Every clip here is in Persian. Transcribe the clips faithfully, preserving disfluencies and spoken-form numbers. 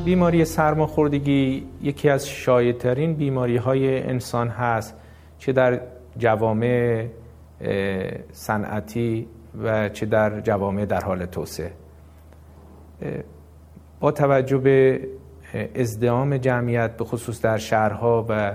بیماری سرماخوردگی یکی از شایع‌ترین بیماری‌های انسان هست، چه در جوامع صنعتی و چه در جوامع در حال توسعه. با توجه به ازدحام جمعیت به خصوص در شهرها و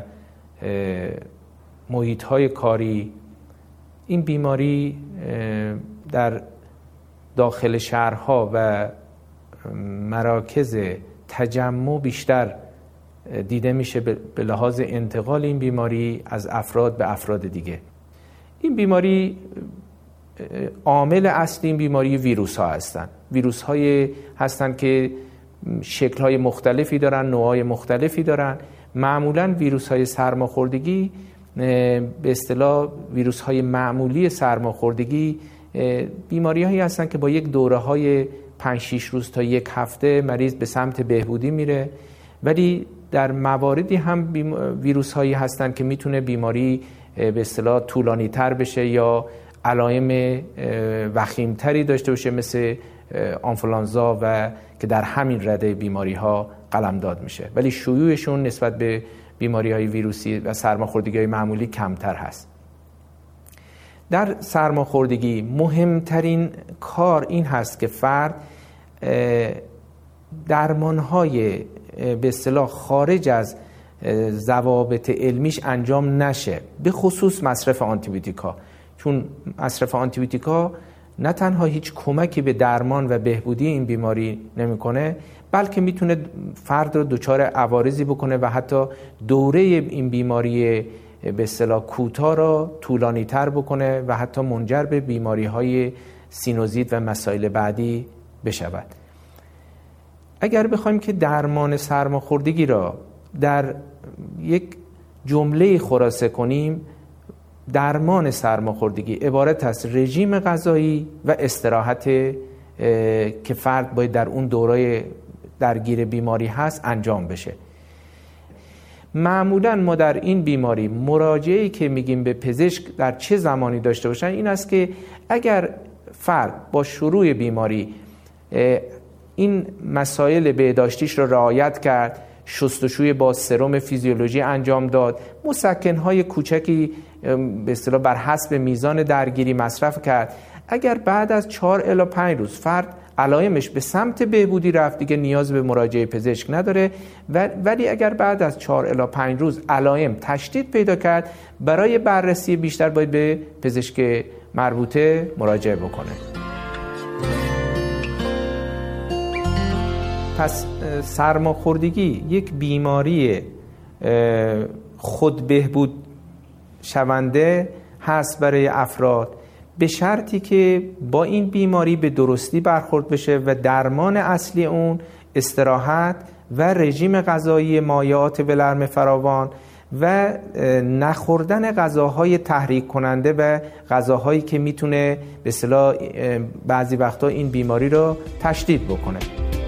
محیط‌های کاری، این بیماری در داخل شهرها و مراکز تجمع بیشتر دیده میشه به لحاظ انتقال این بیماری از افراد به افراد دیگه. این بیماری عامل اصلی این بیماری ویروس ها هستن. ویروس های هستن که شکل های مختلفی دارن، نوع های مختلفی دارن. معمولا ویروس های سرماخوردگی به اصطلاح ویروس های معمولی سرماخوردگی بیماری هایی هستن که با یک دوره های پنج شش روز تا یک هفته مریض به سمت بهبودی میره، ولی در مواردی هم ویروس هایی هستن که میتونه بیماری به اصطلاح طولانی تر بشه یا علائم وخیم تری داشته باشه، مثل آنفولانزا و که در همین رده بیماری ها قلمداد میشه، ولی شیوعشون نسبت به بیماری های ویروسی و سرماخوردگی های معمولی کمتر هست. در سرماخوردگی مهمترین کار این هست که فرد درمانهای به اصطلاح خارج از ضوابط علمیش انجام نشه، به خصوص مصرف آنتیبیوتیکا، چون مصرف آنتیبیوتیکا نه تنها هیچ کمکی به درمان و بهبودی این بیماری نمیکنه، بلکه میتونه فرد رو دچار عوارضی بکنه و حتی دوره این بیماری به اصطلاح کوتاه را طولانی تر بکنه و حتی منجر به بیماری های سینوزیت و مسائل بعدی بشود. اگر بخوایم که درمان سرماخوردگی را در یک جمله خلاصه کنیم، درمان سرماخوردگی عبارت است رژیم غذایی و استراحت که فرد باید در اون دوره درگیر بیماری هست انجام بشه. معمولا ما در این بیماری مراجعه‌ای که میگیم به پزشک در چه زمانی داشته باشن این است که اگر فرد با شروع بیماری این مسائل بهداشتیش را رعایت کرد، شستشوی با سرم فیزیولوژی انجام داد، مسکن‌های کوچکی به اصطلاح بر حسب میزان درگیری مصرف کرد، اگر بعد از چهار الی پنج روز فرد علائمش به سمت بهبودی رفت، دیگه نیاز به مراجعه پزشک نداره، ولی اگر بعد از چهار الی پنج روز علائم تشدید پیدا کرد، برای بررسی بیشتر باید به پزشک مربوطه مراجعه بکنه. پس سرماخوردگی یک بیماری خود بهبود شونده هست برای افراد، به شرطی که با این بیماری به درستی برخورد بشه و درمان اصلی اون استراحت و رژیم غذایی مایعات ولرم فراوان و نخوردن غذاهای تحریک کننده و غذاهایی که میتونه به اصطلاح بعضی وقتا این بیماری رو تشدید بکنه.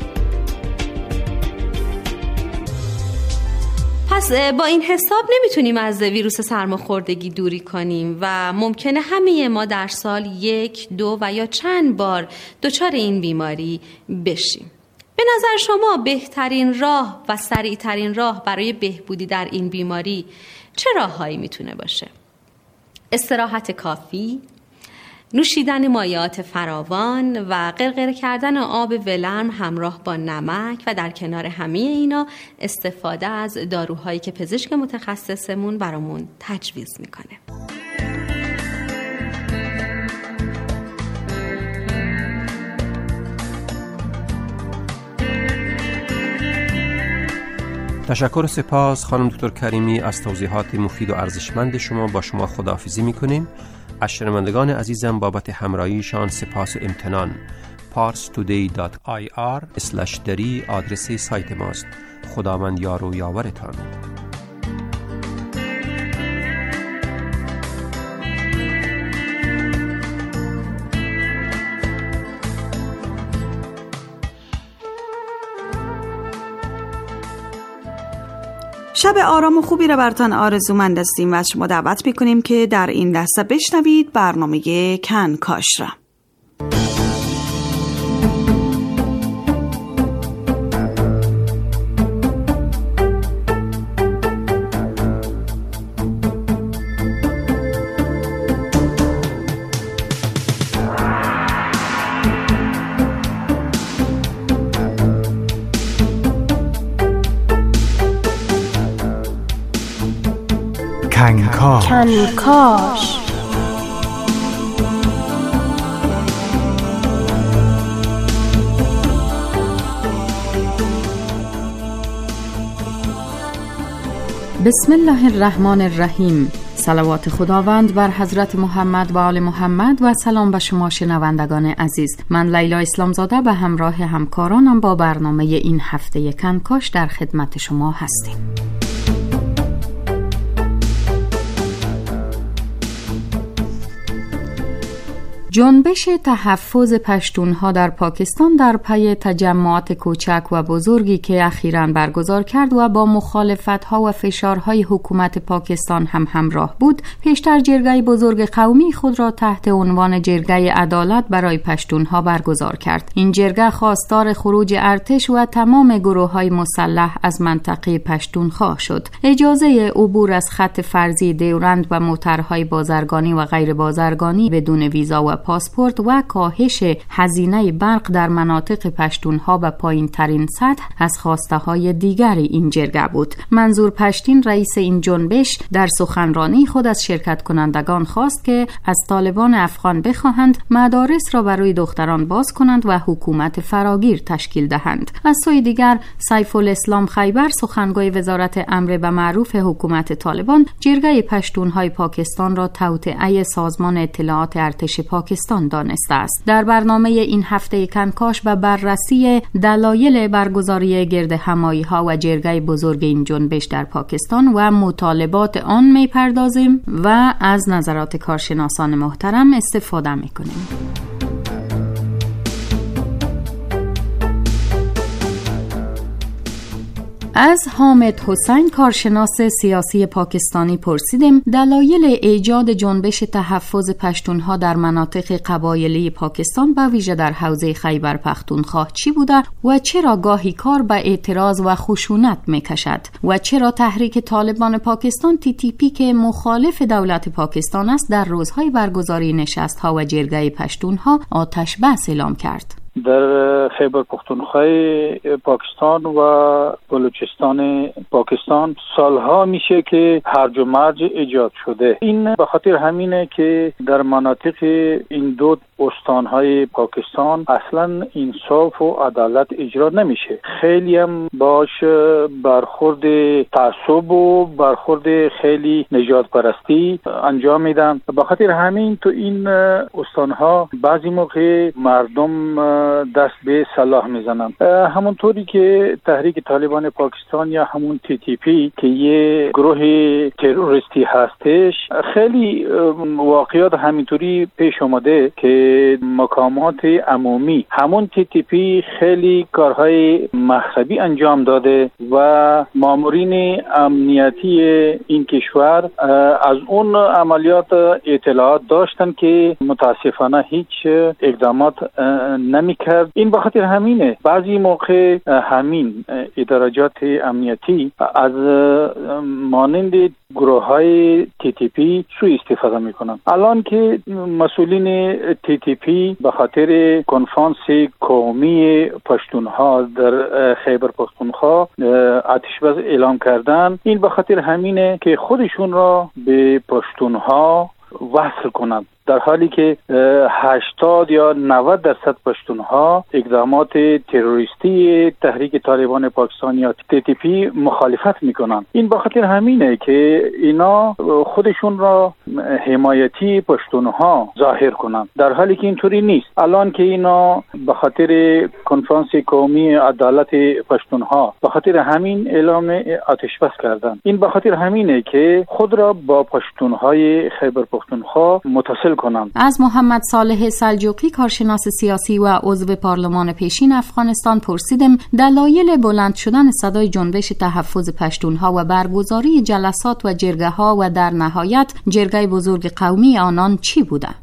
پس با این حساب نمیتونیم از ویروس سرماخوردگی دوری کنیم و ممکنه همه ما در سال یک، دو و یا چند بار دچار این بیماری بشیم. به نظر شما بهترین راه و سریعترین راه برای بهبودی در این بیماری چه راههایی میتونه باشه؟ استراحت کافی، نوشیدن مایعات فراوان و غرغره کردن آب ولرم همراه با نمک و در کنار همه اینا استفاده از داروهایی که پزشک متخصصمون برامون تجویز میکنه. تشکر و سپاس خانم دکتر کریمی از توضیحات مفید و ارزشمند شما. با شما خداحافظی میکنیم. از شنوندگان عزیزم بابت همراهیشان سپاس و امتنان. پارس تودی دات آی آر اسلش دری آدرس سایت ماست. خداوند یار و یاورتان. شب آرام و خوبی را براتان آرزومند هستیم و از شما دعوت میکنیم که در این لحظه بشنوید برنامه کنکاش را. کنکاش کنکاش بسم الله الرحمن الرحیم. صلوات خداوند بر حضرت محمد و آل محمد و سلام به شما شنوندگان عزیز. من لیلا اسلامزاده به همراه همکارانم با برنامه این هفته کنکاش در خدمت شما هستیم. جنبش تحفظ پشتونها در پاکستان در پی تجمعات کوچک و بزرگی که اخیراً برگزار کرد و با مخالفت‌ها و فشارهای حکومت پاکستان هم همراه بود، پیشتر جرگه بزرگ قومی خود را تحت عنوان جرگه عدالت برای پشتونها برگزار کرد. این جرگه خواستار خروج ارتش و تمام گروه‌های مسلح از منطقه پشتونخوا شد. اجازه عبور از خط فرضی دیورند و موترهای بازرگانی و غیر بازرگانی بدون ویزا و پاسپورت و کاهش هزینه برق در مناطق پشتونها به پایین ترین سطح از خواسته های دیگر این جرگه بود. منظور پشتین، رئیس این جنبش، در سخنرانی خود از شرکت کنندگان خواست که از طالبان افغان بخواهند مدارس را برای دختران باز کنند و حکومت فراگیر تشکیل دهند. از سوی دیگر، سیف الاسلام خیبر، سخنگوی وزارت امر به معروف حکومت طالبان، جرگه پشتونهای پاکستان را توطئه سازمان اطلاعات ارتش پاکستان دانسته است. در برنامه این هفته کنکاش به بررسی دلایل برگزاری گرد همایی ها و جرگه بزرگ این جنبش در پاکستان و مطالبات آن می پردازیم و از نظرات کارشناسان محترم استفاده می کنیم. از حامد حسین، کارشناس سیاسی پاکستانی، پرسیدیم دلایل ایجاد جنبش تحفظ پشتونها در مناطق قبایلی پاکستان به ویژه در حوزه خیبر پختونخوا چی بوده و چرا گاهی کار به اعتراض و خشونت میکشد و چرا تحریک طالبان پاکستان تی تی پی که مخالف دولت پاکستان است در روزهای برگزاری نشست‌ها و جرگه پشتونها آتش بس اعلام کرد. در خیبر پختونخوا پاکستان و بلوچستان پاکستان سالها میشه که هرج و مرج ایجاد شده. این به خاطر همینه که در مناطق این دو استانهای پاکستان اصلا انصاف و عدالت اجرا نمیشه. خیلی هم باش برخورد تعصب و برخورد خیلی نژاد پرستی انجام میدن. به خاطر همین تو این استانها بعضی موقع مردم دست به سلاح میزنن. همونطوری که تحریک طالبان پاکستان یا همون تی تی پی که یه گروه تروریستی هستش، خیلی واقعیات همینطوری پیش اومده که مقامات عمومی همون تی تی پی خیلی کارهای مخفی انجام داده و مامورین امنیتی این کشور از اون عملیات اطلاعات داشتن که متاسفانه هیچ اقدامات نمی کرد. این به خاطر همینه بعضی موقع همین ادارجات امنیتی از مانند گروه های تی تی پی سوء استفاده میکنن. الان که مسئولین تی تی پی به خاطر کنفرانس قومی پشتونها در خیبر پختونخوا آتش بس اعلام کردن، این به خاطر همینه که خودشون را به پشتونها وصل کنند، در حالی که هشتاد یا نود درصد پشتونها اقدامات تروریستی تحریک طالبان پاکستان یا تی تی پی مخالفت میکنن. این به خاطر همینه که اینا خودشون را حمایتی پشتونها ظاهر کنن، در حالی که اینطوری نیست. الان که اینا به خاطر کنفرانس قومی عدالت پشتونها به خاطر همین اعلام آتش بس کردن، این به خاطر همینه که خود را با پشتونهای خیبر پختونخوا متصل کنم. از محمد صالح سلجوقی، کارشناس سیاسی و عضو پارلمان پیشین افغانستان، پرسیدیم دلایل بلند شدن صدای جنبش تحفظ پشتونها و برگزاری جلسات و جرگه ها و در نهایت جرگه بزرگ قومی آنان چی بوده؟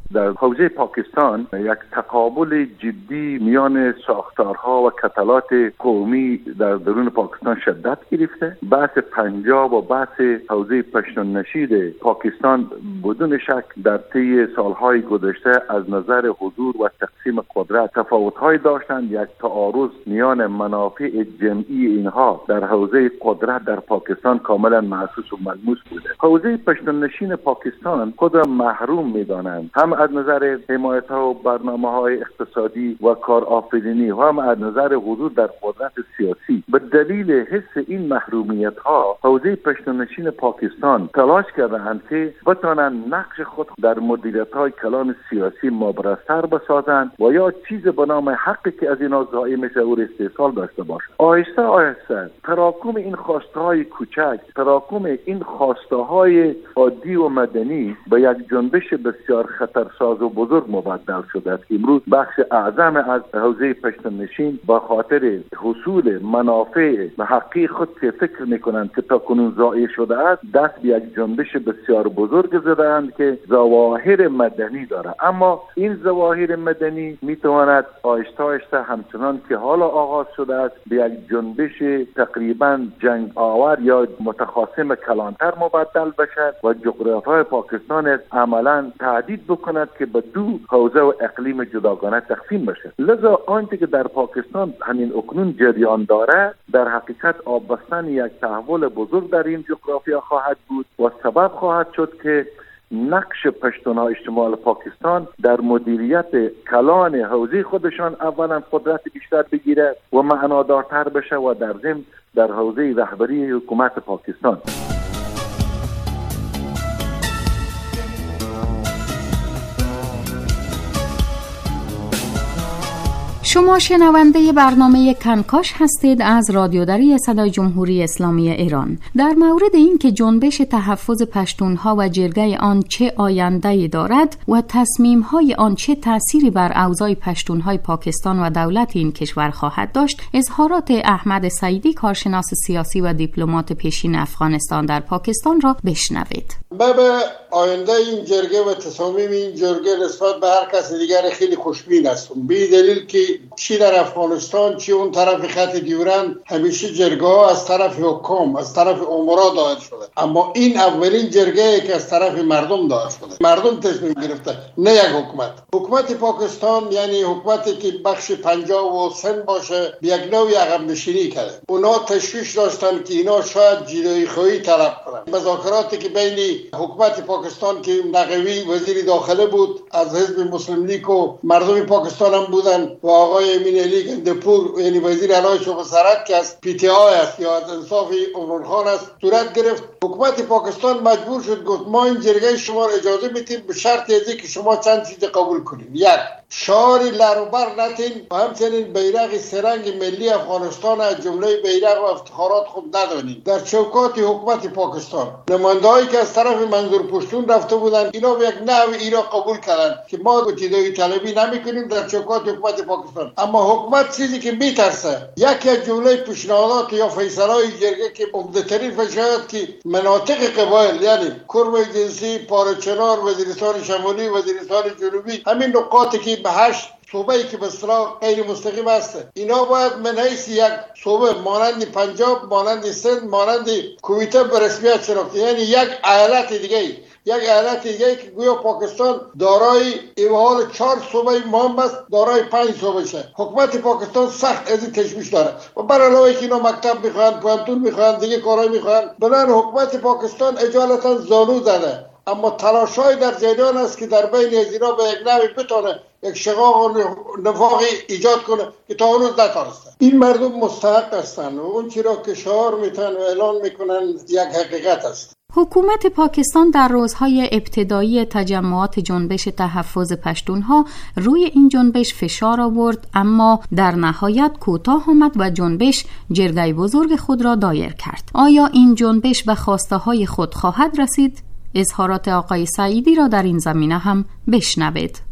در حوزه پاکستان یک تقابل جدی میان ساختارها و کتلات قومی در درون پاکستان شدت گرفته. بحث پنجاب و بحث حوزه پشتون نشین پاکستان بدون شک در طی سالهای گذشته از نظر حضور و تقسیم قدرت تفاوت‌های داشتند. یک تعارض میان منافع جمعی اینها در حوزه قدرت در پاکستان کاملا محسوس و ملموس بوده. حوزه پشتون نشین پاکستان خود را محروم می‌دانند، هم از نظر حمایت‌ها و برنامه‌های اقتصادی و کارآفرینی و هم از نظر حضور در قدرت سیاسی. به دلیل حس این محرومیت‌ها حوزه پشتون نشین پاکستان تلاش کردند که بتوانند نقش خود در مدیریت‌های کلان سیاسی مبرزتر بسازند و یا چیز به نام حقی که از اینا ضایع میشه او استحصال داشته باشند. آهسته آهسته تراکم این خواسته‌های کوچک، تراکم این خواسته‌های عادی و مدنی به یک جنبش بسیار خطرساز و بزرگ مبدل شده است که امروز بخش اعظم از حوزه پشتون نشین با خاطر حصول منافع حقی خود که فکر میکنند که تا کنون ضایع شده است دست به یک جنبش بسیار بزرگ زدند که ظواهر مدنی داره. اما این ظواهر مدنی میتواند آهسته آهسته همچنان که حالا آغاز شده است به یک جنبش تقریبا جنگ آور یا متخاصم کلانتر مبدل بشد و جغرافیای پاکستان عملا تهدید بکند که به دو حوزه و اقلیم جداگانه تقسیم بشه. لذا آنچه که در پاکستان همین اکنون جریان داره در حقیقت آب بستن یک تحول بزرگ در این جغرافیا خواهد بود و سبب خواهد شد که نقش پشتون‌های شمال پاکستان در مدیریت کلان حوزه خودشان اولا قدرت بیشتر بگیره و معنادارتر بشه و در ضمن در حوزه رهبری حکومت پاکستان. شما شنونده برنامه کنکاش هستید از رادیوداری صدای جمهوری اسلامی ایران. در مورد این که جنبش تحفظ پشتونها و جرگه آن چه آینده‌ای دارد و تصمیم‌های آن چه تأثیری بر اوضاع پشتونهای پاکستان و دولت این کشور خواهد داشت، اظهارات احمد سعیدی، کارشناس سیاسی و دیپلمات پیشین افغانستان در پاکستان را بشنوید. به آینده این جرگه و تصامیم این جرگه نسبت به هر کس دیگر خیلی خوشبین هستم، به دلیل که چی در افغانستان چی اون طرف خط دیورند همیشه جرگه ها از طرف حکام از طرف امرا دایر شده، اما این اولین جرگه که از طرف مردم دایر شده. مردم تصمیم گرفته، نه یک حکومت. حکومت پاکستان یعنی حکومتی که بخش پنجاب و سند باشه به یک نوعی عقب نشینی کرده. اونا تشویش داشتن که اینا شاید جدایی خواهی طلب کنن. مذاکراتی که بین حکومت پاکستان که نقوی وزیر داخله بود از حزب مسلم لیگ و مردم پاکستان هم بودن و آقای امین علی گندپور یعنی وزیر اعلی شبه سرحد که از پی تی آی است یا از انصاف عمران خان است صورت گرفت. حکومت پاکستان مجبور شد گفت ما این جرگه شما را اجازه میدیم به شرط ازی که شما چند چیز قبول کنید. یک، شعاری لروبر نتین و همچنین بیرق سرنگ ملی افغانستان از جمله بیرق و افتخارات خود ندانید. در چوکات حکومت پاکستان نماینده‌هایی که از طرف منظور پشتون رفته بودند اینا به یک نحو اینا قبول کردند که ما جدایی طلبی نمی‌کنیم در چوکات حکومت پاکستان. اما حکومت چیزی که میترسه یکی از جمله پیشنهادات یا فیصله‌های جرگه که عمده‌ترین فیصلات که مناطق قبایل یعنی کرم جنسی، پارچنار، وزیرستان شمالی، وزیرستان جنوبی، همین نقاطی که به هشت صوبه‌ای که به اصطلاح غیر مستقیم است اینا باید من حیث یک صوبه مانند پنجاب، مانند سند، مانند کویته به رسمیت شناخته، یعنی یک ایالت دیگه یک ایالت دیگه که گویا پاکستان دارای ایوال چهار صوبه مهم است دارای پنج صوبه شه. حکومت پاکستان سخت از این تشویش داره و بر علاوه که اینا مکتب میخوان، پانتون میخوان، دیگه کارهای میخوان، بنابراین حکومت پاکستان اجالتا زانو زده. اما تلاش‌های در جریان است که در بین از اینا به یک نوعی بتونه یک شقاق و نفاقی ایجاد کنه که تا هنوز نتونسته. این مردم مستحق هستند و اون چی را که شعار میتن و اعلان میکنن یک حقیقت است. حکومت پاکستان در روزهای ابتدایی تجمعات جنبش تحفظ پشتونها روی این جنبش فشار آورد، اما در نهایت کوتاه آمد و جنبش جرگه بزرگ خود را دایر کرد. آیا این جنبش به خواسته های خود خواهد رسید؟ اظهارات آقای سعیدی را در این زمینه هم بشنوید.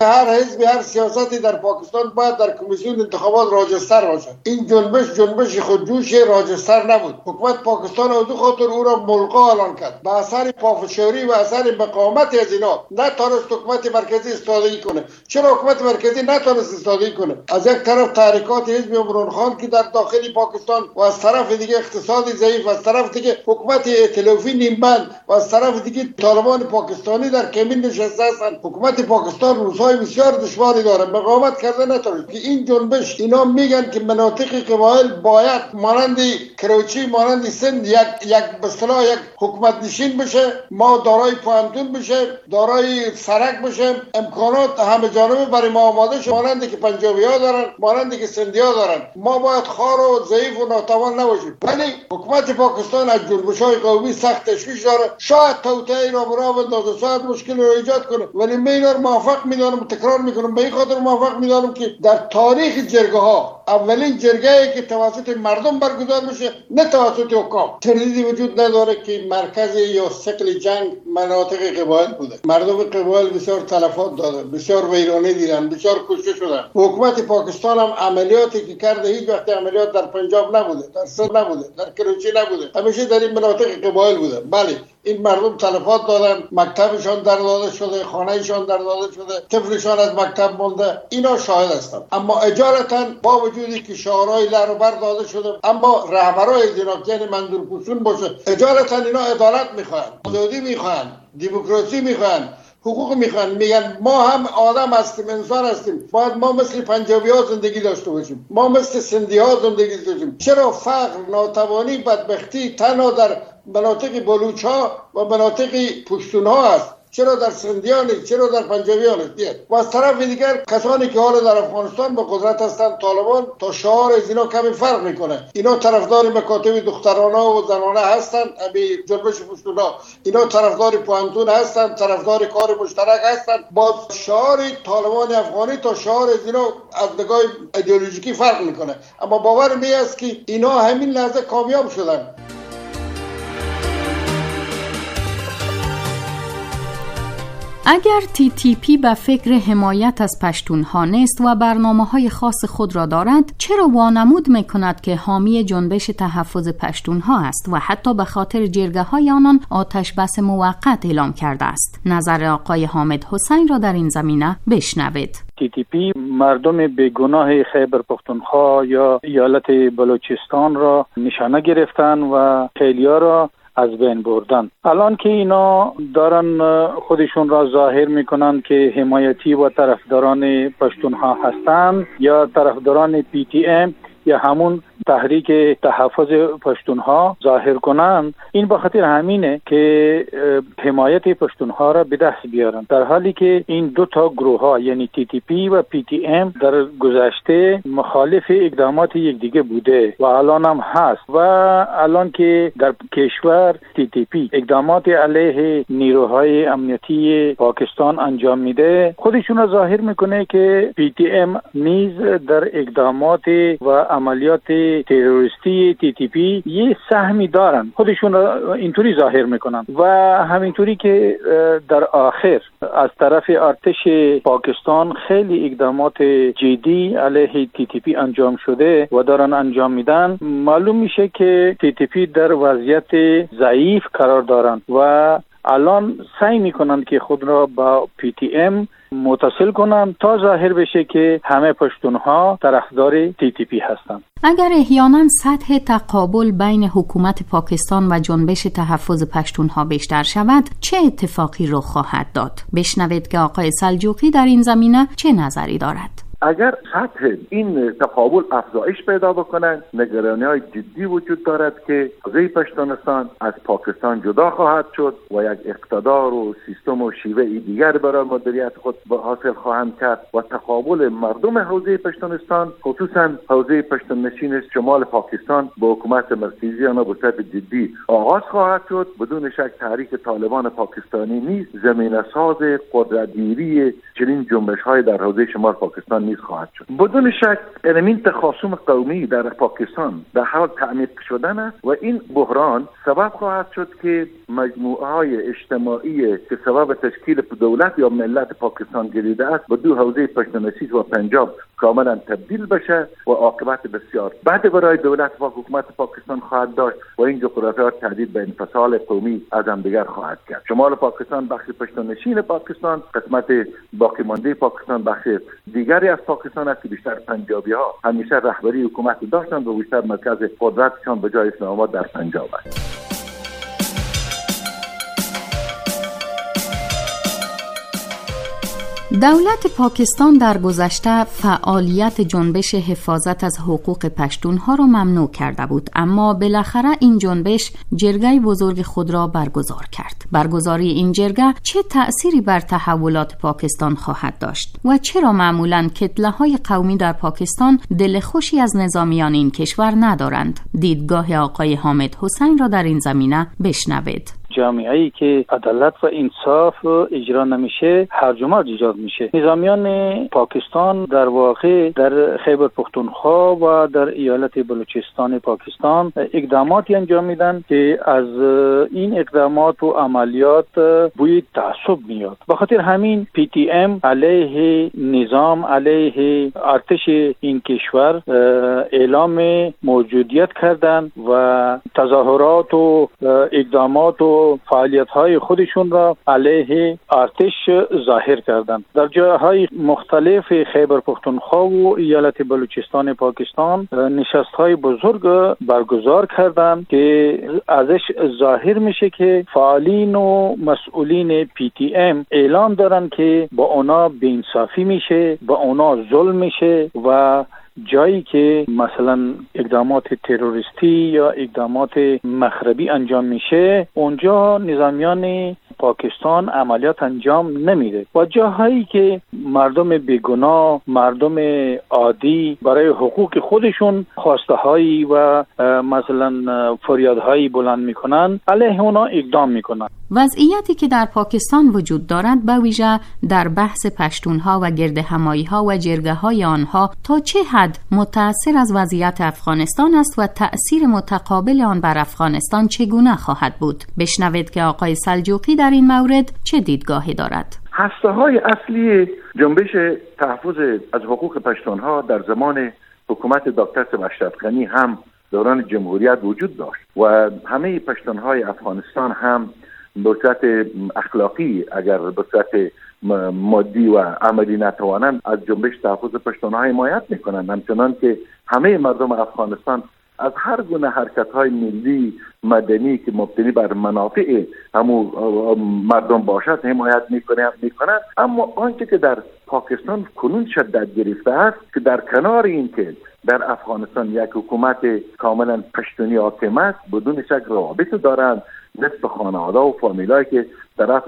هر حزب هر سیاستی در پاکستان باید در کمیسیون انتخابات راجستر باشه. این جنبش جنبش خودجوش راجستر نبود. حکومت پاکستان از دو خاطر او را ملغا اعلان کرد. به اثر پافشاری و اثر مقاومت از اینا نتونست حکومت مرکزی استادگی کنه. چرا حکومت مرکزی نتونست استادگی کنه؟ از یک طرف تحریکات حزب عمران خان که در داخل پاکستان و از طرف دیگه اقتصاد ضعیف و از طرف دیگه حکومت ائتلافی نیمبند و از طرف دیگه طالبان پاکستانی در کمین نشسته هستند. حکومت پاکستان روزهای بسیار دشواری داره، مقاومت کرده نتونه. که این جنبش اینا میگن که مناطق قبایل باید مانند کراچی مانند سند یک یک به اصطلاح یک حکومت نشین بشه، ما دارای پوانتون بشه، دارای سرک بشه، امکانات همه جانبه برای ما آماده شه، مانند که پنجابی‌ها دارن، مانند که سندی‌ها دارن. ما باید خار و ضعیف و ناتوان نباشیم. ولی حکومت پاکستان از جنبش‌های قومی سخت تشویش داره. شاید توطئه را برا بندازه، شاید مشکل رو ایجاد کنه، ولی من اینا رو موافق میدانم، تکرار میکنم، به این خاطر موافق میدانم که در تاریخ جرگه ها اولین جرگه‌ای که توسط مردم برگزار میشه نه توسط حکام. تردیدی وجود نداره که مرکز یا ثقل جنگ مناطق قبایل بوده. مردم قبایل بسیار تلفات دادن، بسیار ویرانی دیدن، بسیار کشته شدن. حکومت پاکستان هم عملیاتی که کرده هیچ وقت عملیات در پنجاب نبوده، در سند نبوده، در کراچی نبوده، همیشه در این مناطق قبایل بوده. بله این مردم تلفات دادن، مکتبشان در داده شده، خانهشان در داده شده، طفلشان از مکتب مونده، اینا شاهد هستن. اما اجالتا با وجودی که شعارهای لربر داده شده، اما رهبرای جناکین منظور پوشون باشه، اجالتا اینا عدالت میخوان، آزادی میخوان، دموکراسی میخوان، حقوق میخوان. میگن ما هم آدم هستیم، انسان هستیم، باید ما مثل پنجابی ها زندگی داشته باشیم، ما مثل سندی ها زندگی داشته باشیم. چرا فقر، ناتوانی، بدبختی تنها در مناطق بلوچ ها و مناطق پشتون ها است؟ چرا در سندیان نیست؟ چرا در پنجابیان نیست؟ و از طرف دیگر کسانی که حالا در افغانستان به قدرت هستند، طالبان، تا شعار از اینا کمی فرق میکنه. اینا طرفدار مکاتب دخترانه و زنانه هستند، ابی جنبش پشتونا. اینا طرفدار پوانتون هستند، طرفدار کار مشترک هستند. با شعار طالبان افغانی تا شعار از اینا از نگاه ایدئولوژیکی فرق میکنه. اما باور می است که اینا همین لحظه کامیاب شدن. اگر تی تی پی به فکر حمایت از پشتونها نیست و برنامه‌های خاص خود را دارد، چرا وانمود می‌کند که حامی جنبش تحفظ پشتونها است و حتی به خاطر جرگه‌های آنان آتش بس موقت اعلام کرده است؟ نظر آقای حامد حسین را در این زمینه بشنوید. تی تی پی مردم بیگناه خیبر پختونخوا یا ایالت بلوچستان را نشانه گرفتن و خیلی‌ها را از بین بردن. الان که اینا دارن خودشون را ظاهر میکنن که حمایتی و طرفداران پشتونها هستند یا طرفداران پی تی ام یا همون تحریک تحفظ پشتونها ظاهر کنند، این به خاطر همینه که حمایت پشتونها را به دست بیارن، در حالی که این دو تا گروه ها یعنی تی تی پی و پی تی ام در گذشته مخالف اقدامات یکدیگه بوده و الان هم هست. و الان که در کشور تی تی پی اقدامات علیه نیروهای امنیتی پاکستان انجام میده، خودشون را ظاهر میکنه که پی تی ام نیز در اقدامات و عملیات تروریستی تی تی پی یه سهمی دارن، خودشون را اینطوری ظاهر میکنن. و همینطوری که در آخر از طرف ارتش پاکستان خیلی اقدامات جدی علیه تی تی پی انجام شده و دارن انجام میدن، معلوم میشه که تی تی پی در وضعیت ضعیف قرار دارن و الان سعی میکنن که خود را با پی تی ام متصل کنن تا ظاهر بشه که همه پشتونها طرفدار تی تی پی هستند. اگر احیانا سطح تقابل بین حکومت پاکستان و جنبش تحفظ پشتونها بیشتر شود، چه اتفاقی رخ خواهد داد؟ بشنوید که آقای سلجوقی در این زمینه چه نظری دارد. اگر سطح این تقابل افزایش پیدا بکنند، نگرانی‌های جدی وجود دارد که حوزه پشتونستان از پاکستان جدا خواهد شد و یک اقتدار و سیستم و شیوه دیگر برای مدیریت خود حاصل خواهند کرد و تقابل مردم حوزه پشتونستان، خصوصا حوزه پشتوننشین شمال پاکستان، با حکومت مرکزی آن به صورت جدی آغاز خواهد شد. بدون شک تحریک طالبان پاکستانی نیز زمینه‌ساز قدرت‌گیری چنین جنبش‌های در حوزه شمال پاکستان نیز خواهد شد. بدون شک این تخاصم قومی در پاکستان در حال تعمیق شدن است و این بحران سبب خواهد شد که مجموعه های اجتماعی که سبب تشکیل دولت یا ملت پاکستان گردیده است به دو حوزه پشتونشی و پنجاب کاملا تبدیل بشه و عاقبت بسیار بعد برای دولت و حکومت پاکستان خواهد داشت و این جغرافیات تهدید به انفصال قومی از هم دیگر خواهد کرد. شمال پاکستان بخش پشتونشین پاکستان، قسمت باقی مانده پاکستان بخش دیگری از پاکستان است که بیشتر پنجابی ها همیشه رهبری حکومت داشتند و بیشتر مرکز قدرتشان به جای اسلام آباد در پنجاب است. دولت پاکستان در گذشته فعالیت جنبش حفاظت از حقوق پشتونها را ممنوع کرده بود، اما بالاخره این جنبش جرگه بزرگ خود را برگزار کرد. برگزاری این جرگه چه تأثیری بر تحولات پاکستان خواهد داشت و چرا معمولاً کتله‌های قومی در پاکستان دلخوشی از نظامیان این کشور ندارند؟ دیدگاه آقای حامد حسین را در این زمینه بشنوید. جامعه‌ای که عدالت و انصاف اجرا نمیشه هرج و مرج ایجاد میشه. نظامیان پاکستان در واقع در خیبر پختونخوا و در ایالت بلوچستان پاکستان اقداماتی انجام میدن که از این اقدامات و عملیات بوی تعصب میاد. به خاطر همین پی تی ام علیه نظام، علیه ارتش این کشور اعلام موجودیت کردن و تظاهرات و اقدامات و فعالیت‌های خودشون را علیه ارتش ظاهر کردند. در جاهای مختلف خیبر پختونخوا و ایالت بلوچستان پاکستان نشست‌های بزرگ برگزار کردند که ازش ظاهر میشه که فعالین و مسئولین پی تی ام اعلام دارن که با اونا بی‌انصافی میشه، با اونا ظلم میشه و جایی که مثلا اقدامات تروریستی یا اقدامات مخربی انجام میشه اونجا نظامیان پاکستان عملیات انجام نمیده و جاهایی که مردم بیگناه، مردم عادی برای حقوق خودشون خواسته هایی و مثلا فریادهایی بلند میکنن علیه اونا اقدام میکنن. وضعیتی که در پاکستان وجود دارد به ویژه در بحث پشتونها و گردهمایی ها و جرگه های آنها تا چه حد متأثر از وضعیت افغانستان است و تأثیر متقابل آن بر افغانستان چگونه خواهد بود؟ بشنوید که آقای سلجوقی در این مورد چه دیدگاهی دارد. هسته های اصلی جنبش تحفظ از حقوق پشتونها در زمان حکومت دکتر اشرف غنی هم دوران جمهوریت وجود داشت و همه پشتونهای افغانستان هم به صورت اخلاقی اگر به صورت مادی و عملی نتوانند از جنبش تحفظ پشتونها حمایت میکنند، همچنان که همه مردم افغانستان از هر گونه حرکت‌های ملی مدنی که مبتنی بر منافع همو مردم باشد حمایت میکنند میکنند اما آنچه که در پاکستان کنون شدت گرفته است که در کنار این که در افغانستان یک حکومت کاملا پشتونی حاکم است، بدون شک روابط دارند نصف خانواده و فامیلایی که طرف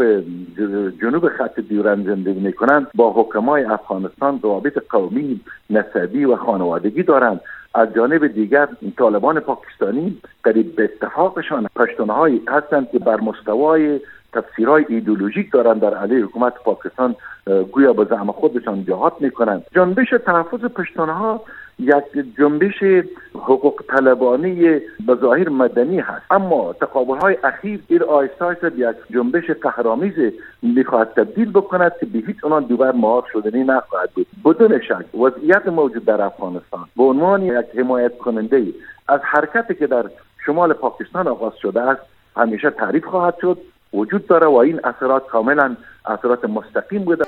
جنوب خط دیورند زندگی میکنند با حکمای افغانستان روابط قومی، نسبی و خانوادگی دارند. از جانب دیگر طالبان پاکستانی قریب به اتفاقشان پشتونهایی هستند که بر مستوای تفسیرهای ایدئولوژیک دارند در علیه حکومت پاکستان گویا به زعم خودشان جهاد میکنند. جنبش تحفظ پشتونها یک جنبش حقوق طلبانه به ظاهر مدنی هست، اما تقابل‌های اخیر این آیسته آیسته یک جنبش قهرآمیز میخواهد تبدیل بکند که به هیچ عنوان دوباره مهار شدنی نخواهد بود. بدون شک وضعیت موجود در افغانستان به عنوان یک حمایت کننده از حرکتی که در شمال پاکستان آغاز شده است همیشه تعریف خواهد شد، وجود داره و این اثرات کاملا اثرات مستقیم بوده.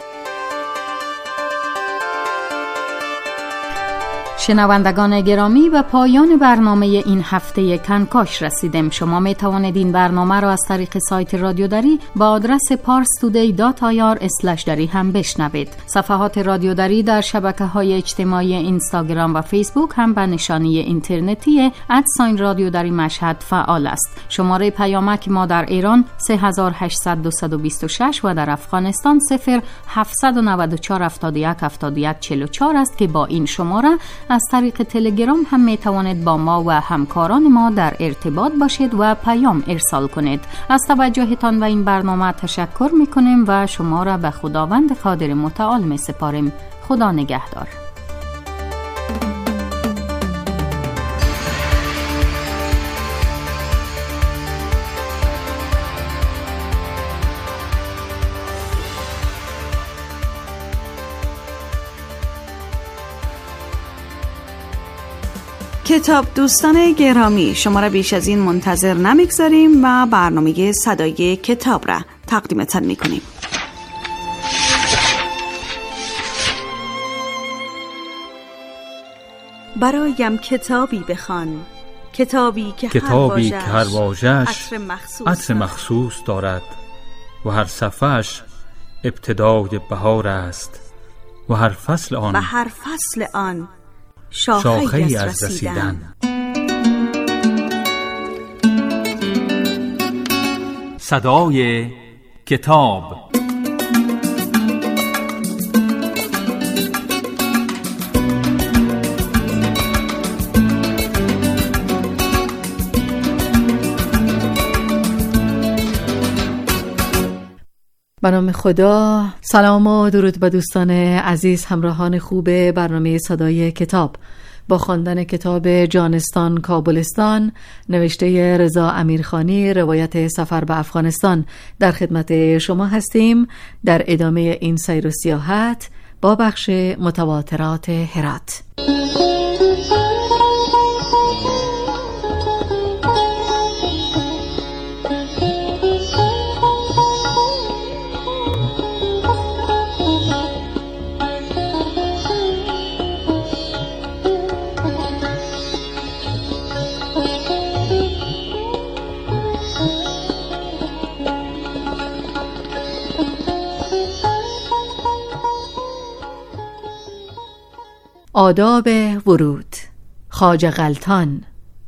شنوندگان گرامی و پایان برنامه این هفته کنکاش رسیدیم. شما می توانید این برنامه را از طریق سایت رادیو دری با آدرس پارس تودی دات آی آر اسلش دری هم بشنوید. صفحات رادیو دری در شبکه‌های اجتماعی اینستاگرام و فیسبوک هم به نشانی اینترنتی ادساین رادیو دری مشهد فعال است. شماره پیامک ما در ایران سه هزار و هشتصد و بیست و شش و در افغانستان صفر هفتصد و نود و چهار هفتاد و یک هفتاد و یک چهل و چهار است که با این شماره از طریق تلگرام هم می توانید با ما و همکاران ما در ارتباط باشید و پیام ارسال کنید. از توجهتان و این برنامه تشکر می کنیم و شما را به خداوند قادر متعال می سپاریم. خدا نگهدار. کتاب دوستان گرامی، شما را بیش از این منتظر نمیگذاریم و برنامه صدای کتاب را تقدیمتان میکنیم. برایم کتابی بخوان، کتابی که کتابی هر که هر واژه‌اش عطر مخصوص, عطر مخصوص دارد و هر صفحه‌اش ابتدای بهار است و هر فصل آن و هر فصل آن شاخه‌ای شاخه‌ای از از رسیدن. صدای کتاب. به نام خدا. سلام و درود به دوستان عزیز، همراهان خوب برنامه صدای کتاب. با خواندن کتاب جانستان کابلستان نوشته رضا امیرخانی، روایت سفر به افغانستان، در خدمت شما هستیم در ادامه این سیر و سیاحت با بخش متواترات هرات. آداب ورود. خواجه غلطان.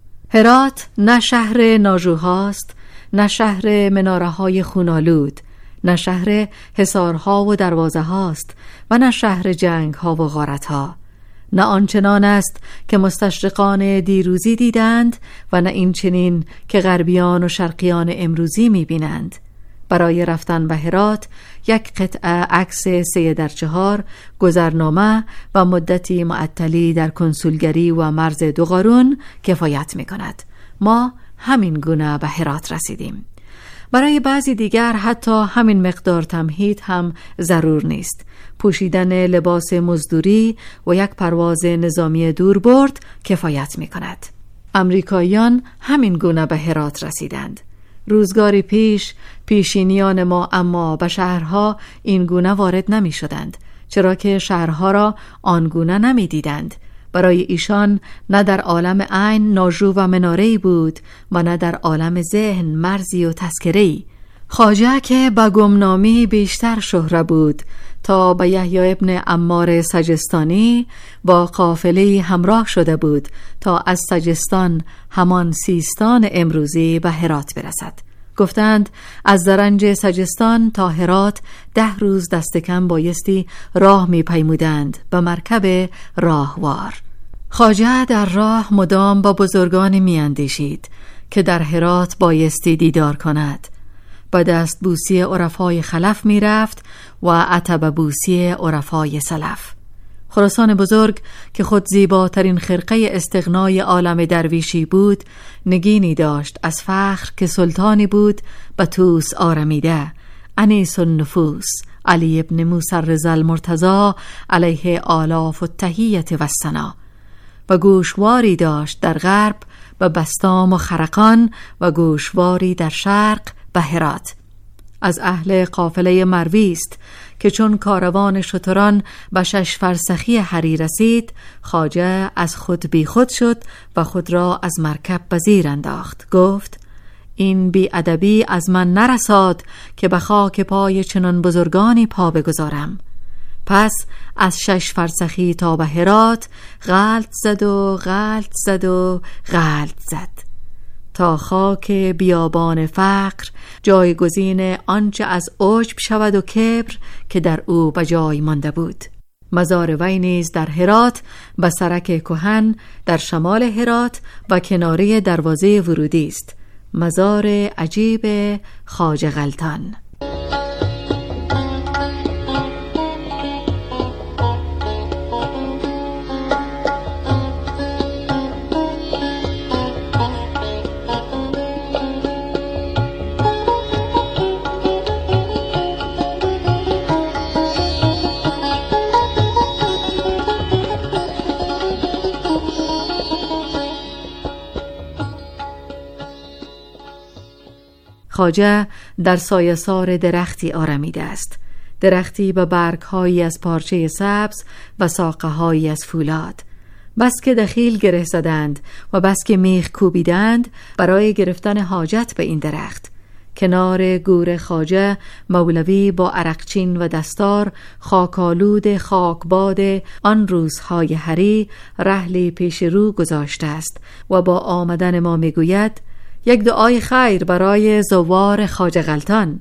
هرات نه شهر ناژوهاست، نه شهر مناره‌های خونالود، نه شهر حصارها و دروازه هاست و نه شهر جنگها و غارتها. نه آنچنان است که مستشرقان دیروزی دیدند و نه این چنین که غربیان و شرقیان امروزی می‌بینند. برای رفتن به هرات یک قطعه عکس سه در چهار، گذرنامه و مدتی معطلی در کنسولگری و مرز دو قارون کفایت می کند. ما همین گونه به هرات رسیدیم. برای بعضی دیگر حتی همین مقدار تمهید هم ضرور نیست. پوشیدن لباس مزدوری و یک پرواز نظامی دوربرد کفایت می کند. امریکاییان همین گونه به هرات رسیدند. روزگاری پیش پیشینیان ما اما به شهرها این گونه وارد نمی شدند، چرا که شهرها را آنگونه نمی دیدند. برای ایشان نه در عالم عین ناژو و مناره‌ای بود و نه در عالم ذهن مرزی و تذکره‌ای. خواجه که به گمنامی بیشتر شهره بود تا به یحیی ابن عمار سجستانی با قافله همراه شده بود تا از سجستان، همان سیستان امروزی، به هرات برسد. گفتند از زرنج سجستان تا هرات ده روز دست کم بایستی راه می پیمودند به مرکب راهوار. خواجه در راه مدام با بزرگان می اندیشید که در هرات بایستی دیدار کند. با دست بوسی عرفای خلف می رفت و عتب بوسی عرفای سلف. خراسان بزرگ که خود زیباترین خرقه استغنای عالم درویشی بود، نگینی داشت از فخر که سلطانی بود به توس آرمیده، انیس النفوس علی ابن موسی رضا المرتضی علیه آلاف التحیت و الثنا، و گوشواری داشت در غرب و بستام و خرقان و گوشواری در شرق به هرات. از اهل قافله مروی است که چون کاروان شتران به شش فرسخی هری رسید، خواجه از خود بی خود شد و خود را از مرکب به زیر انداخت. گفت این بی ادبی از من نرساد که به خاک پای چنان بزرگانی پا بگذارم. پس از شش فرسخی تا به هرات غلط زد و غلط زد و غلط زد تا خاک بیابان فقر جایگزین آنچه از عجب شود و کبر که در او به جای مانده بود. مزار وی نیز در هرات به سرک کهن در شمال هرات و کناره دروازه ورودی است. مزار عجیب خواجه غلطان. خواجه در سایه‌سار درختی آرمیده است، درختی با برگ‌هایی از پارچه سبز و ساقه‌هایی از فولاد. بس که دخیل گره زدند و بس که میخ کوبیدند برای گرفتن حاجت به این درخت. کنار گور خواجه مولوی با عرقچین و دستار خاکالود خاکباد آن روزهای هری رحلی پیش رو گذاشته است و با آمدن ما میگوید یک دعای خیر برای زوار خواجه غلطان.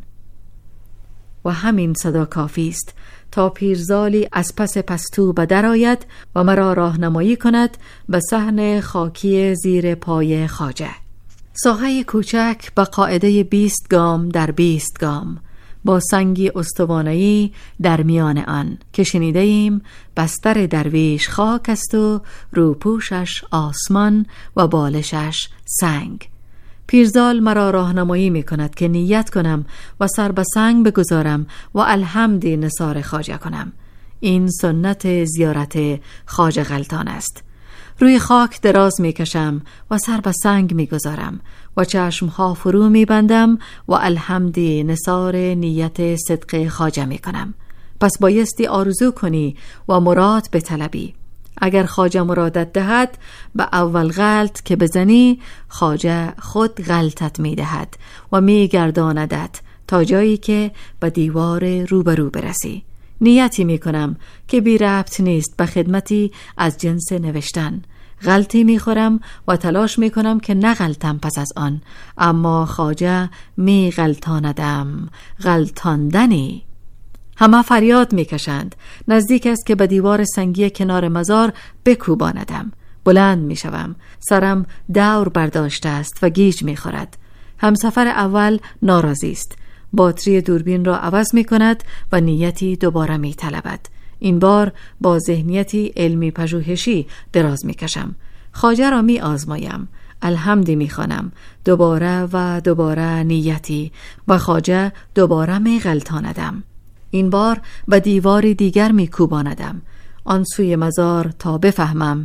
و همین صدا کافی است تا پیرزالی از پس پستو به در آید و مرا راهنمایی کند به صحن خاکی زیر پای خواجه. ساحه کوچک با قاعده بیست گام در بیست گام با سنگی استوانه‌ای در میان آن که شنیده ایم بستر درویش خاک است و روپوشش آسمان و بالشش سنگ. پیرزال مرا راهنمایی می کند که نیت کنم و سر به سنگ بگذارم و الحمدی نثار خواجه کنم. این سنت زیارت خواجه غلطان است. روی خاک دراز می کشم و سر به سنگ می گذارم و چشمها فرو می بندم و الحمدی نثار نیت صدق خواجه می کنم. پس بایستی آرزو کنی و مراد به طلبی. اگر خواجه مرادت دهد به اول غلط که بزنی خواجه خود غلطت می دهد و می گرداندت تا جایی که به دیوار روبرو برسی. نیتی می کنم که بی ربط نیست به خدمتی از جنس نوشتن. غلطی می خورم و تلاش می کنم که نغلطم پس از آن، اما خواجه می غلطاندم غلطاندنی. همه فریاد می کشند. نزدیک است که به دیوار سنگی کنار مزار بکوباندم. بلند می شوم. سرم دور برداشته است و گیج می خورد. همسفر اول ناراضی است. باتری دوربین را عوض می کند و نیتی دوباره می طلبد. این بار با ذهنیتی علمی پژوهشی دراز می کشم. خواجه را می آزمایم. الحمدی می خوانم. دوباره و دوباره نیتی و خواجه دوباره می غلطاندم. این بار به دیواری دیگر می کوباندم. آن سوی مزار تا بفهمم